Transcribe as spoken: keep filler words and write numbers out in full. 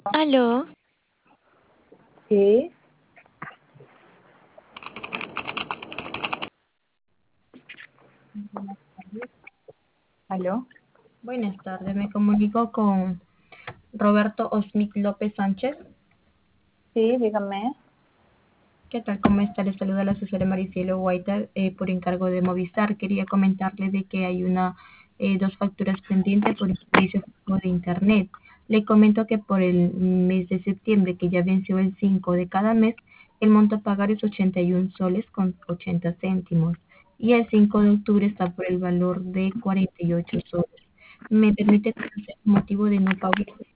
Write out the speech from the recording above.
Aló, Sí, buenas tardes. aló. Buenas tardes, me comunico con Roberto Osmic López Sánchez. Sí, dígame. ¿Qué tal? ¿Cómo está? Le saluda la asesora Maricielo Guaita eh, por encargo de Movistar. Quería comentarle de que hay una eh, dos facturas pendientes por el servicio fijo de Internet. Le comento que por el mes de septiembre, que ya venció el cinco de cada mes, el monto a pagar es ochenta y uno soles con ochenta céntimos y el cinco de octubre está por el valor de cuarenta y ocho soles. ¿Me permite conocer el motivo de no pago?